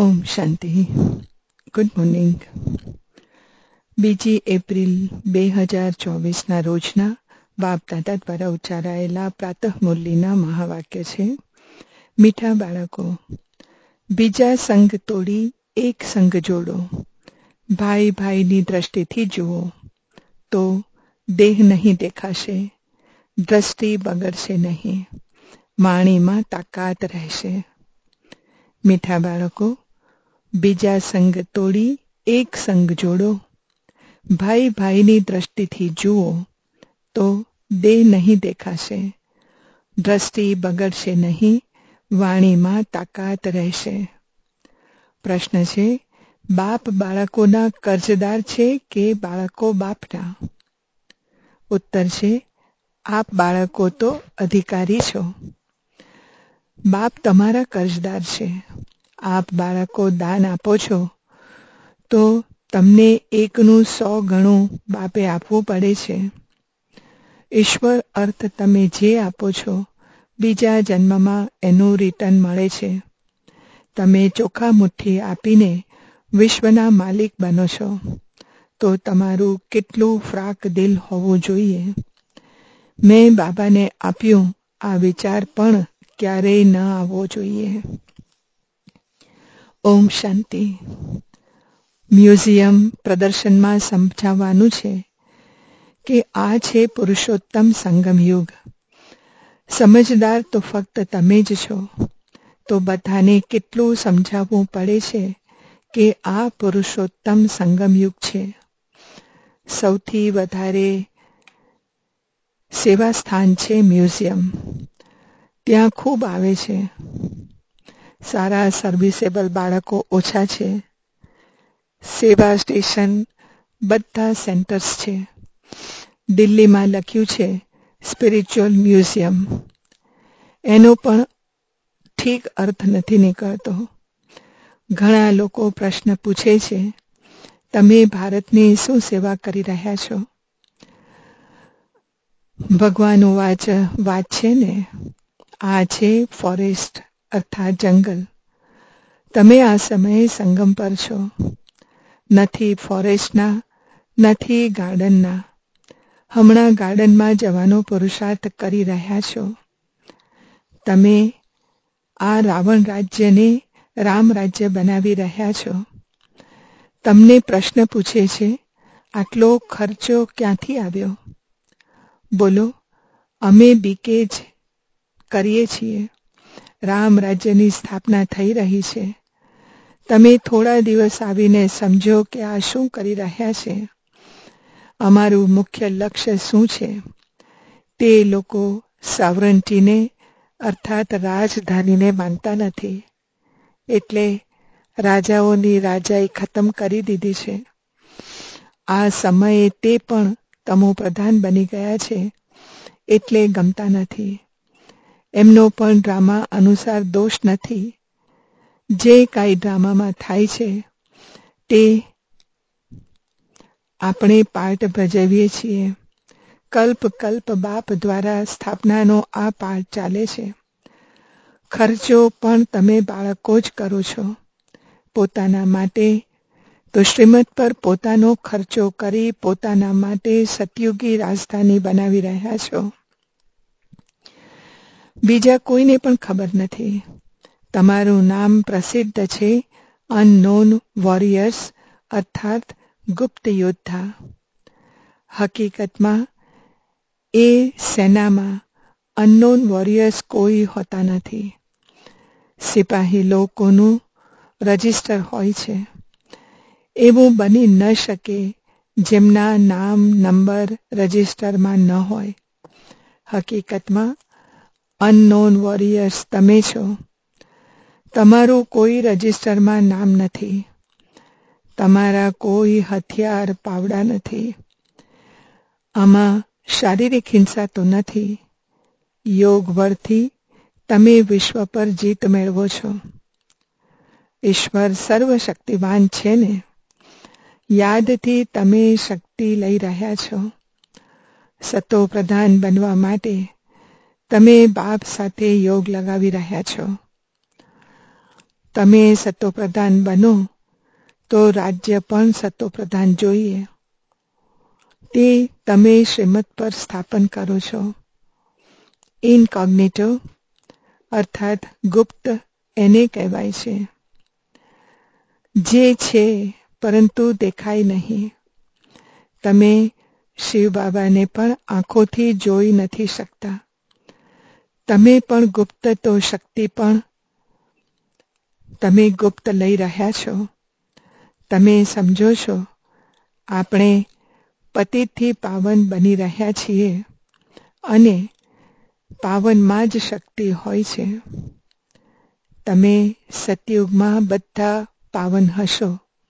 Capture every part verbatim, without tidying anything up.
ઓમ શાંતિ. Good morning. બીજી April બે હજાર ચોવીસના રોજના બાપ દાદા દ્વારા ઉચ્ચારાયેલા પ્રાતઃ મુરલીના મહાવાક્ય છે. મીઠા બાળકો, બીજા સંગ તોડી એક સંગ જોડો. ભાઈ ભાઈની દ્રષ્ટિથી જુઓ તો દેહ નહીં દેખાશે, દ્રષ્ટિ બગડશે નહીં, વાણીમાં તાકાત રહેશે. મીઠા બાળકો, બીજા સંગ તોડી એક સંગ જોડો. ભાઈ ભાઈની દ્રષ્ટિથી જુઓ તો દેહ નહીં દેખાશે, દ્રષ્ટિ બગડશે નહીં, વાણીમાં તાકાત રહેશે. પ્રશ્ન છે, બાપ બાળકોના કર્જદાર છે કે બાળકો બાપના? ઉત્તર છે, આપ બાળકો તો અધિકારી છો. બાપ તમારા કર્જદાર છે. આપ બાળકો દાન આપો છો તો તમને એકનું સો ગણું બાપે આપવું પડે છે. ઈશ્વર અર્થ તમે જે આપો છો બીજા જન્મમાં એનું રિટર્ન મળે છે. તમે ચોખા મુઠ્ઠી આપીને વિશ્વના માલિક બનો છો તો તમારું કેટલું ફ્રાક દિલ હોવું જોઈએ. મેં બાબાને આપ્યું આ વિચાર પણ ક્યારેય ન આવવો જોઈએ. ઓમ શાંતિ. મ્યુઝિયમ પ્રદર્શનમાં સમજાવવાનું છે કે આ છે પુરુષોત્તમ સંગમ યુગ. સમજદાર તો ફક્ત તમે જ છો. તો બધાને કેટલું સમજાવવું પડે છે કે આ પુરુષોત્તમ સંગમ યુગ છે. સૌથી વધારે સેવા સ્થાન છે મ્યુઝિયમ. ત્યાં ખૂબ આવે છે. સારા સર્વિસેબલ બાળકો ઓછા છે. સેવા સ્ટેશન બધા સેન્ટર્સ છે. દિલ્હીમાં લખ્યું છે સ્પિરિચ્યુઅલ મ્યુઝિયમ. એનો પણ ઠીક અર્થ નથી નીકળતો. ઘણા લોકો પ્રશ્ન પૂછે છે, તમે ભારતની શું સેવા કરી રહ્યા છો? ભગવાન વાચ વાત છે ને, આ છે ફોરેસ્ટ અર્થાત જંગલ. તમે આ સમયે સંગમ પર છો. નથી ફોરેસ્ટના, નથી ગાર્ડનના. હમણાં ગાર્ડનમાં જવાનો પુરુષાર્થ કરી રહ્યા છો. તમે આ રાવણ રાજ્યને રામ રાજ્ય બનાવી રહ્યા છો. તમને પ્રશ્ન પૂછે છે, આટલો ખર્ચો ક્યાંથી આવ્યો? બોલો, અમે બીકે જ કરીએ છીએ. રામ રાજ્યની સ્થાપના થઈ રહી છે. તમે થોડા દિવસ આવીને સમજો કે આ શું કરી રહ્યા છે. અમારું મુખ્ય લક્ષ્ય શું છે? તે લોકો સોવરન્ટીને અર્થાત રાજધાનીને માનતા નથી. એટલે રાજાઓની રાજાઈ ખતમ કરી દીધી છે. આ સમયે તે પણ તમો પ્રધાન બની ગયા છે એટલે ગમતા નથી. એમનો પણ ડ્રામા અનુસાર દોષ નથી. જે કાંઈ ડ્રામામાં થાય છે તે આપણે પાર્ટ ભજવીએ છીએ. કલ્પ કલ્પ બાપ દ્વારા સ્થાપનાનો આ પાર્ટ ચાલે છે. ખર્ચો પણ તમે બાળકો જ કરો છો. પોતાના માટે તો શ્રીમત પર પોતાનો ખર્ચો કરી પોતાના માટે સતયુગી રાજધાની બનાવી રહ્યા છો. બીજા કોઈને પણ ખબર નથી. તમારું નામ પ્રસિદ્ધ છે અનનોન વોરિયર્સ અર્થાત ગુપ્ત યોદ્ધા. હકીકતમાં એ સેનામાં અનનોન વોરિયર્સ કોઈ હોતા નથી. સિપાહી લોકોનું રજિસ્ટર હોય છે. એવું બની ન શકે જેમના નામ નંબર રજિસ્ટરમાં ન હોય. હકીકતમાં અનનોન વોરિયર્સ તમે છો. તમારું કોઈ રજિસ્ટરમાં નામ નથી. તમારા કોઈ હથિયાર પાવડા નથી. આમાં શારીરિક હિંસા તો નથી. યોગ બળથી તમે વિશ્વ પર જીત મેળવો છો. ઈશ્વર સર્વશક્તિવાન છે ને. યાદથી તમે શક્તિ લઈ રહ્યા છો. સતો પ્રધાન બનવા માટે તમે બાપ સાથે યોગ લગાવી રહ્યા છો. તમે સતોપ્રધાન બનો તો રાજ્ય પણ સતોપ્રધાન જોઈએ. તે તમે શ્રીમત પર સ્થાપન કરો છો. ઇનકોગ્નિટો અર્થાત ગુપ્ત એને કહેવાય છે, જે છે પરંતુ દેખાય નહીં. તમે શિવ બાબાને પણ આંખોથી જોઈ નથી શકતા. તમે પણ ગુપ્ત તો શક્તિ પણ તમે ગુપ્ત લઈ રહ્યા છો. તમે સમજો છો આપણે પતિતથી પાવન બની રહ્યા છીએ અને પાવનમાં જ શક્તિ હોય છે. તમે સતયુગમાં બધા પાવન હશો.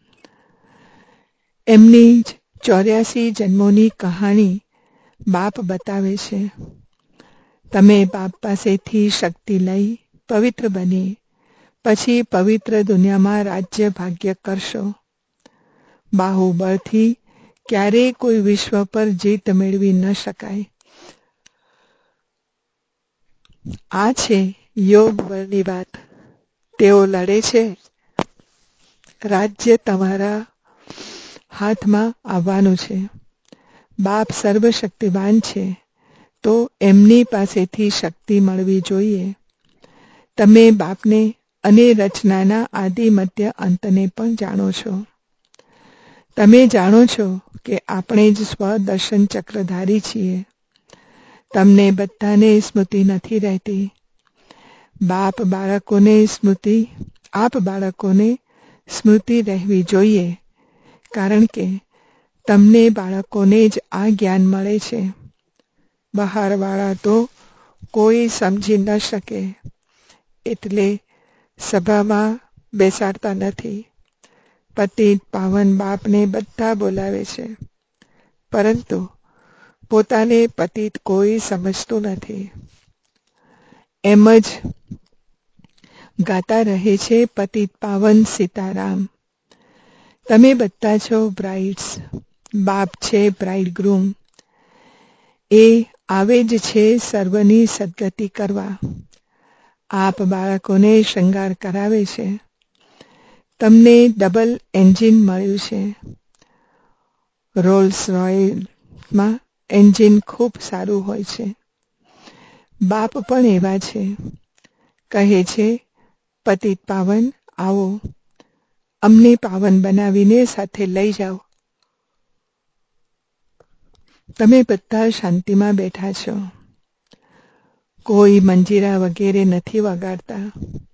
એમની જ ચોર્યાસી જન્મોની કહાણી બાપ બતાવે છે. તમે બાપ પાસેથી શક્તિ લઈ પવિત્ર બની પછી પવિત્ર દુનિયામાં રાજ્ય ભાગ્ય કરશો. બાહુબળથી ક્યારેય કોઈ વિશ્વ પર જીત મેળવી ન શકાય. આ છે યોગ બળની વાત. તેઓ લડે છે. રાજ્ય તમારા હાથમાં આવવાનું છે. બાપ સર્વશક્તિવાન છે, તો એમની પાસેથી શક્તિ મળવી જોઈએ. તમે બાપને અને રચનાના આદિ મધ્ય અંતને પણ જાણો છો. તમે જાણો છો કે આપણે જ સ્વદર્શન ચક્રધારી છીએ. તમને બધાને સ્મૃતિ નથી રહેતી. બાપ બાળકોને સ્મૃતિ આપ બાળકોને સ્મૃતિ રહેવી જોઈએ, કારણ કે તમને બાળકોને જ આ જ્ઞાન મળે છે. બહારવાળા તો કોઈ સમજી ન શકે એટલે સભામાં બેસાડતા નથી. પતિત પાવન બાપને બધા બોલાવે છે, પરંતુ પોતાને પતિત કોઈ સમજતું નથી. એમ જ ગાતા રહે છે પતિત પાવન સીતારામ. તમે બધા છો બ્રાઇડ્સ. બાપ છે બ્રાઇડગ્રૂમ. એ આવે જ છે સર્વની સદગતિ કરવા. આપ બાળકોને શૃંગાર કરાવે છે. તમને ડબલ એન્જિન મળ્યું છે. રોલ્સ રોયસમાં એન્જિન ખૂબ સારું હોય છે. બાપ પણ એવા છે. કહે છે પતિત પાવન આવો, અમને પાવન બનાવીને સાથે લઈ જાઓ. તમે બધા શાંતિમાં બેઠા છો. કોઈ મંજીરા વગેરે નથી વગાડતા.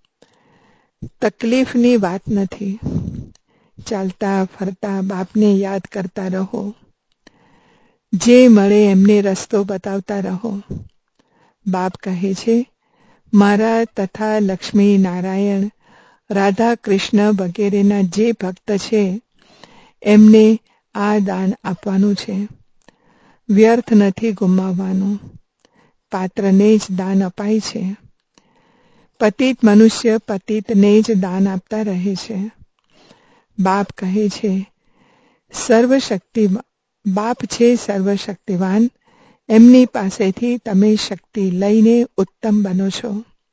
તકલીફની વાત નથી. ચાલતા ફરતા બાપને યાદ કરતા રહો. જે મળે એમને રસ્તો બતાવતા રહો. બાપ કહે છે મારા તથા લક્ષ્મી નારાયણ રાધા કૃષ્ણ વગેરેના જે ભક્ત છે એમને આ દાન આપવાનું છે. વ્યર્થ નથી ગુમાવવાનું. પાત્રને જ દાન અપાય છે. પતિત મનુષ્ય પતિતને જ દાન આપતા રહે છે. બાપ કહે છે સર્વશક્તિ બાપ છે સર્વશક્તિવાન. એમની પાસેથી તમે શક્તિ લઈને ઉત્તમ બનો છો.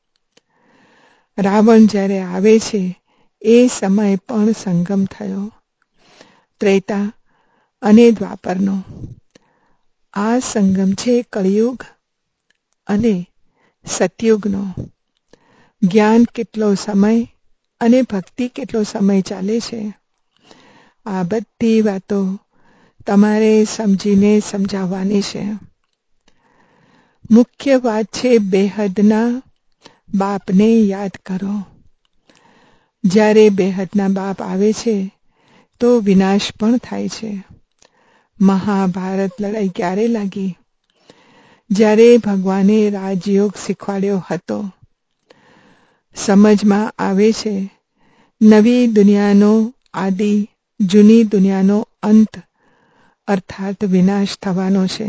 રાવણ જ્યારે આવે છે એ સમય પણ સંગમ થયો, ત્રેતા અને દ્વાપરનો. આ સંગમ છે કળિયુગ અને સતયુગનો. જ્ઞાન કેટલો સમય અને ભક્તિ કેટલો સમય ચાલે છે, આ બધી વાતો તમારે સમજીને સમજાવવાની છે. મુખ્ય વાત છે બેહદના બાપને યાદ કરો. જ્યારે બેહદના બાપ આવે છે તો વિનાશ પણ થાય છે. મહાભારત લડાઈ ક્યારે લાગી? જ્યારે ભગવાને રાજયોગ શીખવાડ્યો હતો. સમજમાં આવે છે નવી દુનિયાનો આદિ, જૂની દુનિયાનો અંત અર્થાત વિનાશ થવાનો છે.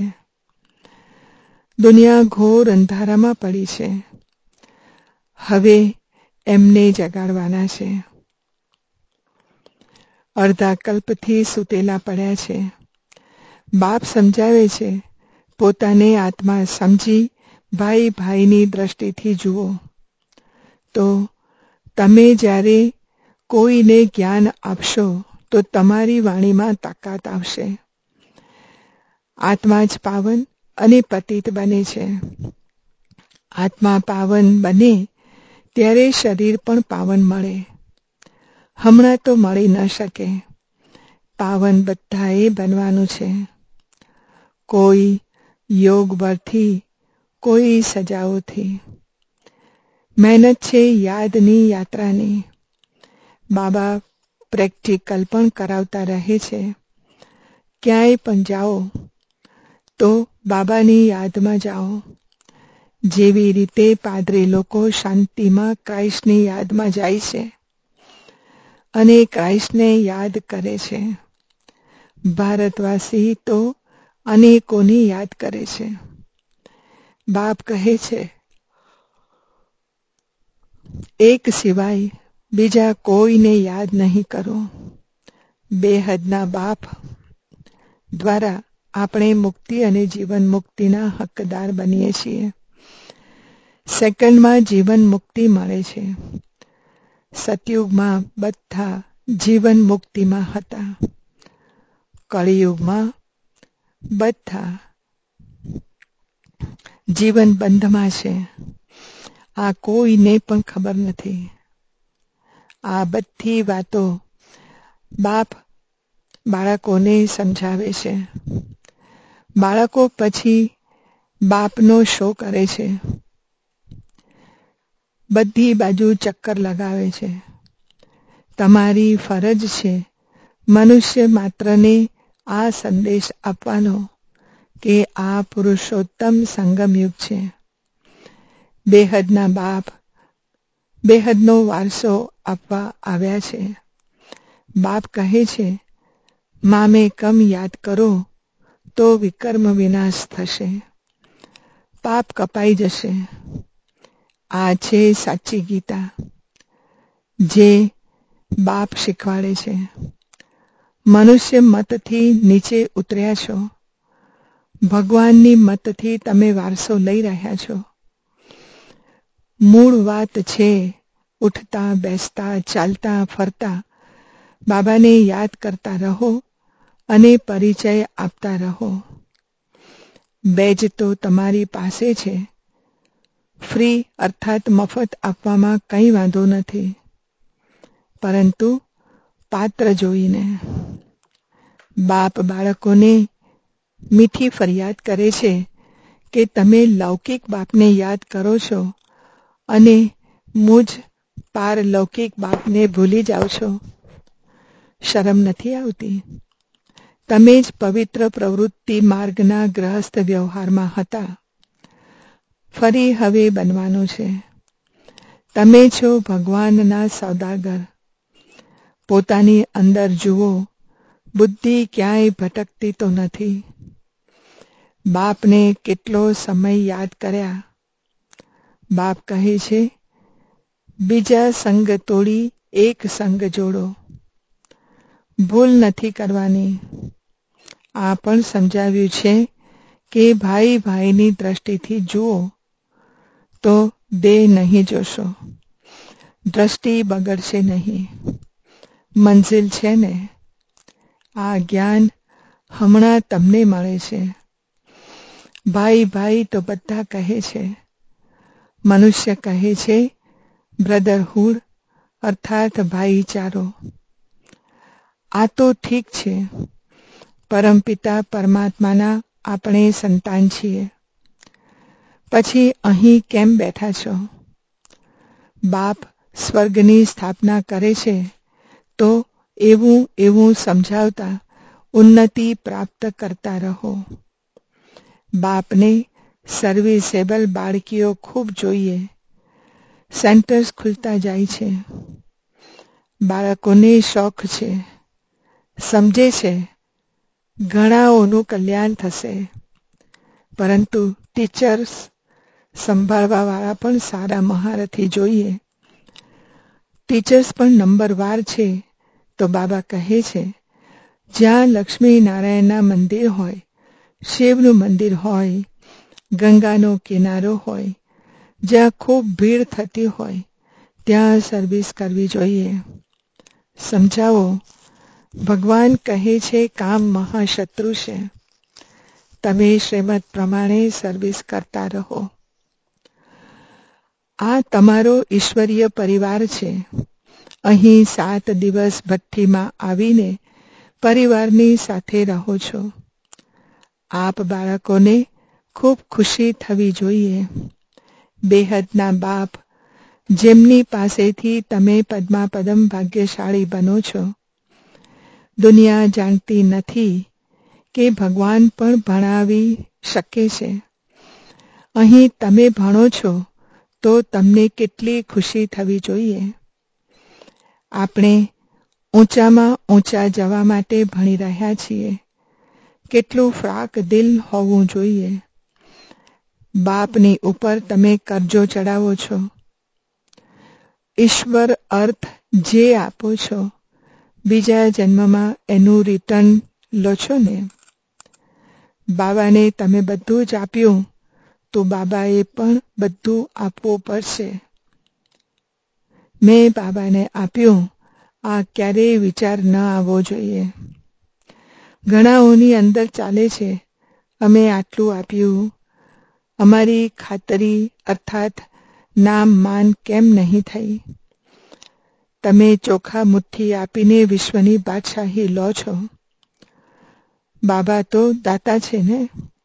દુનિયા ઘોર અંધારામાં પડી છે. હવે એમને જગાડવાના છે. અડધા કલ્પથી સૂતેલા પડ્યા છે. બાપ સમજાવે છે પોતાને આત્મા સમજી ભાઈ ભાઈની દ્રષ્ટિથી જુઓ, તો તમે જ્યારે કોઈને જ્ઞાન આપશો તો તમારી વાણીમાં તાકાત આવશે. આત્મા જ પાવન અને પતિત બને છે. આત્મા પાવન બને ત્યારે શરીર પણ પાવન મળે. હમણાં તો મળી ન શકે. પાવન બધાએ બનવાનું છે. કોઈ યોગ બળથી, કોઈ સજાઓથી. મહેનત છે યાદની યાત્રાની. બાબા પ્રેક્ટિકલ પણ કરાવતા રહે છે. ક્યાંય પણ જાઓ તો બાબાની યાદમાં જાઓ. જેવી રીતે પાદરી લોકો શાંતિમાં ક્રાઇસ્ટની યાદમાં જાય છે અને ક્રાઇસ્ટને યાદ કરે છે. ભારતવાસી તો અનેકોની યાદ કરે છે. બાપ કહે છે, એક સિવાય બીજા કોઈને યાદ નહીં કરો. બેહદના બાપ દ્વારા આપણે મુક્તિ અને જીવન મુક્તિના હકદાર બનીએ છીએ. સેકન્ડમાં જીવન મુક્તિ મળે છે. સતયુગમાં બધા જીવન મુક્તિમાં હતા. કળિયુગમાં બધા જીવન બંધમાં છે. આ કોઈને પણ ખબર નથી. આ બધી વાતો બાપ બાળકોને સમજાવે છે. બાળકો પછી બાપનો શો કરે છે. બધી બાજુ ચક્કર લગાવે છે. તમારી ફરજ છે મનુષ્ય માત્રને આ સંદેશ આપવાનો કે આ પુરુષોત્તમ સંગમયુગ છે. બેહદના બાપ બેહદનો વારસો આપવા આવ્યા છે. બાપ કહે છે, મામે કમ યાદ કરો તો વિકર્મ વિનાશ થશે. પાપ કપાઈ જશે. આ છે સાચી ગીતા, જે બાપ શીખવાડે છે. મનુષ્ય મતથી નીચે ઉતર્યા છો. ભગવાનની મતથી તમે વારસો લઈ રહ્યા છો. મૂળ વાત છે ઉઠતા બેસતા ચાલતા ફરતા બાબાને યાદ કરતા રહો અને પરિચય આપતા રહો. બેજ તો તમારી પાસે છે. ફ્રી અર્થાત મફત આપવામાં કંઈ વાંધો નથી, પરંતુ પાત્ર જોઈને. બાપ બાળકોને મીઠી ફરિયાદ કરે છે કે તમે લૌકિક બાપને યાદ કરો છો અને મુજ પારલૌકિક બાપને ભૂલી જાઓ છો. શરમ નથી આવતી? તમે જ પવિત્ર પ્રવૃત્તિ માર્ગના ગ્રહસ્થ વ્યવહારમાં હતા. ફરી હવે બનવાનું છે. તમે છો ભગવાનના સોદાગર. પોતાની અંદર જુઓ. બુદ્ધિ ક્યાંય ભટકતી તો નથી. બાપને કેટલો સમય યાદ કર્યા. બાપ કહે છે, બીજા સંગ તોડી એક સંગ જોડો. ભૂલ નથી કરવાની. આ પણ સમજાવ્યું છે કે ભાઈ ભાઈની દ્રષ્ટિથી જુઓ તો દેહ નહીં જોશો. દ્રષ્ટિ બગડશે નહીં. મંજિલ છે ને. આ જ્ઞાન હમણાં તમને મળે છે. ભાઈ ભાઈ તો બધા કહે છે. મનુષ્ય કહે છે બ્રધરહુડ અર્થાત ભાઈચારો. આ તો ઠીક છે. પરમપિતા પરમાત્માના આપણે સંતાન છીએ. પછી અહીં કેમ બેઠા છો? બાપ સ્વર્ગની સ્થાપના કરે છે તો એવું એવું સમજાવતા ઉન્નતિ પ્રાપ્ત કરતા રહો. બાપને સર્વિસેબલ બાળકીઓ ખૂબ જોઈએ. સેન્ટર્સ ખુલતા જાય છે. બાળકોને શોખ છે. સમજે છે ઘણાઓનું કલ્યાણ થશે. પરંતુ ટીચર્સ સંભાળવાવાળા પણ સારા મહારથી જોઈએ. ટીચર્સ પણ નંબરવાર છે તો બાબા કહે છે, જ્યાં લક્ષ્મી નારાયણના મંદિર હોય, શિવનું મંદિર હોય, ગંગાનો કિનારો હોય, જ્યાં ખૂબ ભીડ થતી હોય, ત્યાં સર્વિસ કરવી જોઈએ. સમજાવો. ભગવાન કહે છે કામ મહાશત્રુ છે. તમે શ્રીમત પ્રમાણે સર્વિસ કરતા રહો. આ તમારો ઈશ્વરીય પરિવાર છે. અહીં સાત દિવસ ભઠ્ઠીમાં આવીને પરિવારની સાથે રહો છો. આપ બાળકોને ખૂબ ખુશી થવી જોઈએ. બેહદના બાપ, જેમની પાસેથી તમે પદ્માપદમ ભાગ્યશાળી બનો છો. દુનિયા જાણતી નથી કે ભગવાન પણ ભણાવી શકે છે. અહીં તમે ભણો છો તો તમને કેટલી ખુશી થવી જોઈએ. આપણે ઊંચામાં ઊંચા જવા માટે ભણી રહ્યા છીએ. કેટલું ફ્રાક દિલ હોવું જોઈએ. બાપની ઉપર તમે કરજો ચડાવો છો. ઈશ્વર અર્થ જે આપો છો, બીજા જન્મમાં એનું રિટર્ન લો છો ને. બાબાને તમે બધું જ આપ્યું તો બાબાએ પણ બધું આપવું પડશે. મેં બાબાને આપ્યું, આ ક્યારેય વિચાર ન આવવો જોઈએ. ઘણાઓની અંદર ચાલે છે, અમે આટલું આપ્યું, અમારી ખાતરી અર્થાત નામ માન કેમ નહીં થઈ. તમે ચોખા મુઠ્ઠી આપીને વિશ્વની બાદશાહી લો છો. બાબા તો દાતા છે ને.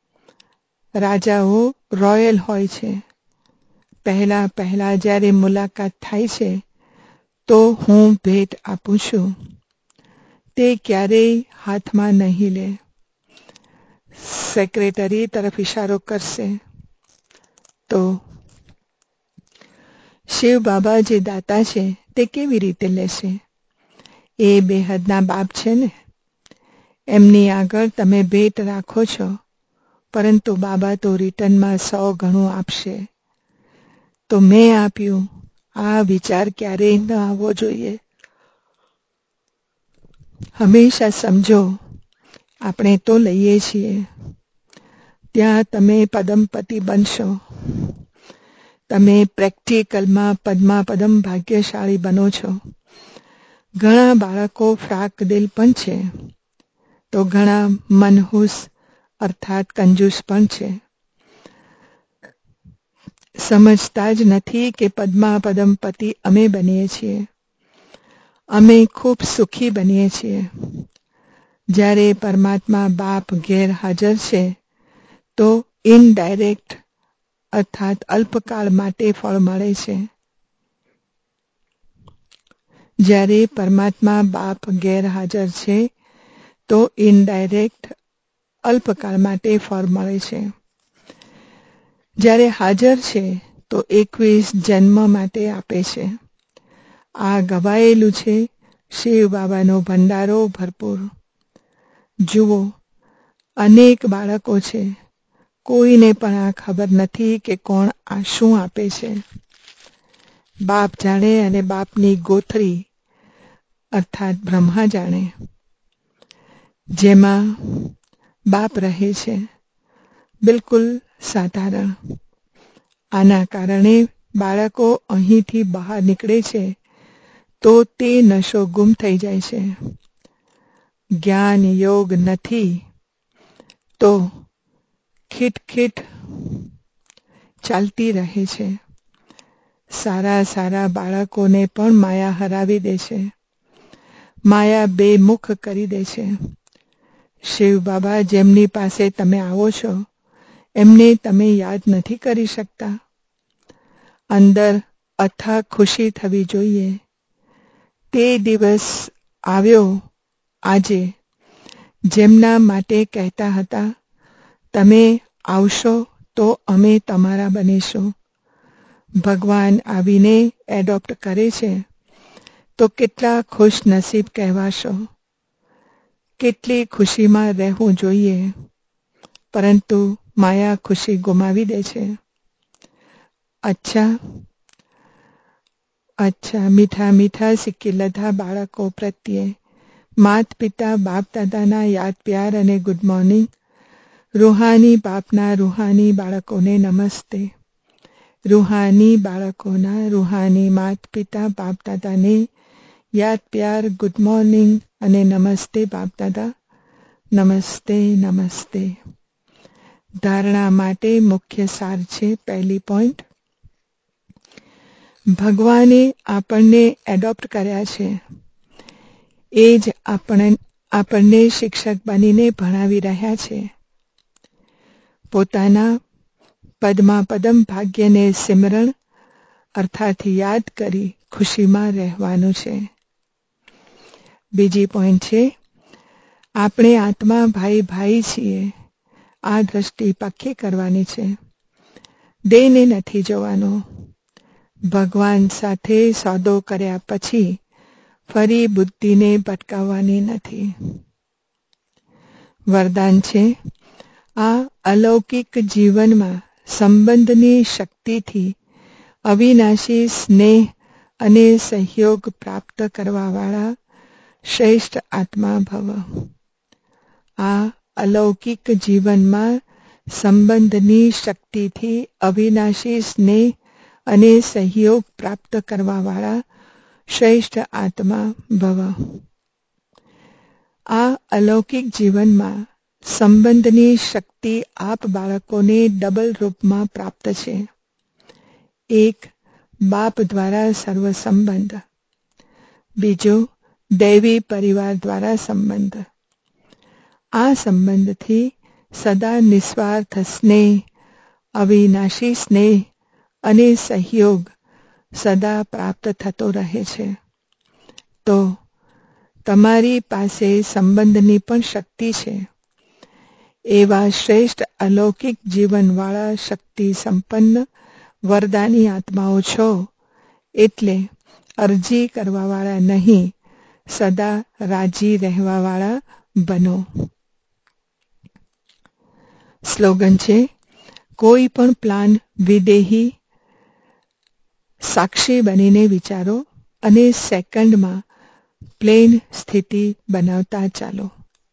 રાજાઓ રોયલ હોય છે. પહેલા પહેલા જ્યારે મુલાકાત થાય છે તો હું ભેટ આપું છું. તે ક્યારેય હાથમાં નહીં લે. સેક્રેટરી તરફ ઇશારો કરશે. તો શિવ બાબા જે દાતા છે તે કેવી રીતે લેશે? એ બેહદના બાપ છે ને. એમની આગળ તમે ભેટ રાખો છો, પરંતુ બાબા તો રિટર્નમાં સો ગણું આપશે. તો મેં આપ્યું, આ વિચાર ક્યારેય ન આવવો જોઈએ. હંમેશા સમજો, આપણે તો લઈએ છીએ, ત્યાં તમે પદમપતિ બનશો. તમે પ્રેક્ટિકલમાં પદ્માપદમ ભાગ્યશાળી બનો છો. ઘણા બાળકો ફ્રાક દિલ પણ છે, તો ઘણા મનહૂસ અર્થાત કંજૂસ પણ છે. સમજતા જ નથી કે પદ્માપદમ પતિ અમે બનીએ છીએ. અમે ખૂબ સુખી બનીએ છીએ. જ્યારે પરમાત્મા બાપ ગેરહાજર છે તો ઇનડાયરેક્ટ અર્થાત અલ્પકાળ માટે ફળ મળે છે. જ્યારે પરમાત્મા બાપ ગેરહાજર છે તો ઇનડાયરેક્ટ અલ્પકાળ માટે ફળ મળે છે. જ્યારે હાજર છે તો એકવીસ જન્મ માટે આપે છે. આ ગવાયેલું છે. શિવ બાબાનો ભંડારો ભરપૂર. જુઓ, અનેક બાળકો છે, કોઈને પણ આ ખબર નથી કે કોણ આ શું આપે છે. બાપ જાણે અને બાપની ગોથરી અર્થાત બ્રહ્મા જાણે. જેમાં બાપ રહે છે, બિલકુલ સાધારણ. આના કારણે બાળકો અહીંથી બહાર નીકળે છે તો તે નશો ગુમ થઈ જાય છે. જ્ઞાન યોગ નથી તો ખીટખીટ ચાલતી રહે છે. સારા સારા બાળકોને પણ માયા હરાવી દે છે. માયા બે મુખ કરી દે છે. શિવ બાબા જેમની પાસે તમે આવો છો એમને તમે યાદ નથી કરી શકતા. અંદર અથાગ ખુશી થવી જોઈએ. તે દિવસ આવ્યો આજે, જેમના માટે કહેતા હતા તમે આવશો તો અમે તમારા બનીશું. ભગવાન આવીને એડોપ્ટ કરે છે તો કેટલા ખુશ નસીબ કહેવાશો. કેટલી ખુશીમાં રહેવું જોઈએ, પરંતુ માયા ખુશી ગુમાવી દે છે. અચ્છા અચ્છા મીઠા મીઠા સિક્કિલધા બાળકો પ્રત્યે માત પિતા બાપ દાદાના યાદ પ્યાર અને ગુડ મોર્નિંગ. રૂહાની બાપના રૂહાની બાળકોને નમસ્તે. રૂહાની બાળકોના રૂહાની માત પિતા બાપ દાદાને યાદ પ્યાર ગુડ મોર્નિંગ અને નમસ્તે બાપ દાદા. નમસ્તે નમસ્તે. ધારણા માટે મુખ્ય સાર છે. પહેલી પોઈન્ટ, ભગવાને આપણને એડોપ્ટ કર્યા છે. એ જ આપણે આપણને શિક્ષક બનીને ભણાવી રહ્યા છે. પોતાના પદમાં પદમ ભાગ્યને સિમરણ અર્થાત યાદ કરી ખુશીમાં રહેવાનું છે. બીજી પોઈન્ટ છે, આપણે આત્મા ભાઈ ભાઈ છીએ. આ દ્રષ્ટિ પાક્કી કરવાની છે. દેહને નથી જોવાનો. ભગવાન સાથે સોદો કર્યા પછી ફરી બુદ્ધિને ભટકાવવાની નથી. વરદાન છે, આ અલૌકિક જીવનમાં સંબંધની શક્તિથી અવિનાશી સ્નેહ અને સહયોગ પ્રાપ્ત કરવાવાળા શ્રેષ્ઠ આત્મા ભવ. આ અલૌકિક જીવનમાં સંબંધની શક્તિથી અવિનાશી સ્નેહ અને સહયોગ પ્રાપ્ત કરવાવાળા શ્રેષ્ઠ આત્મા ભવ. આ અલૌકિક જીવનમાં સંબંધની શક્તિ આપ બાળકોને ડબલ રૂપમાં પ્રાપ્ત છે. એક, બાપ દ્વારા સર્વ સંબંધ. બીજો, દૈવી પરિવાર દ્વારા સંબંધ. આ સંબંધથી સદા નિસ્વાર્થ સ્નેહ, અવિનાશી સ્નેહ અને સહયોગ સદા પ્રાપ્ત થતો રહે છે. તો તમારી પાસે સંબંધની પણ શક્તિ છે. એવા શ્રેષ્ઠ અલૌકિક જીવનવાળા શક્તિ સંપન્ન વરદાની આત્માઓ છો, એટલે અરજી કરવાવાળા નહીં, સદા રાજી રહેવાવાળા બનો. સ્લોગન છે, કોઈ પણ પ્લાન વિદેહી સાક્ષી બનીને વિચારો અને સેકન્ડમાં પ્લેન સ્થિતિ બનાવતા ચાલો.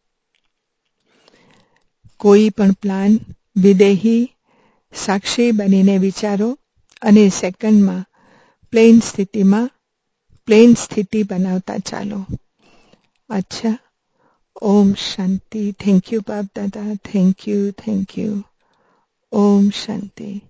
કોઈ પણ પ્લાન વિદેહી સાક્ષી બનીને વિચારો અને સેકન્ડમાં પ્લેન સ્થિતિમાં પ્લેન સ્થિતિ બનાવતા ચાલો. અચ્છા. ઓમ શાંતિ. Thank you Bap Dada. Thank you thank you. ઓમ શાંતિ.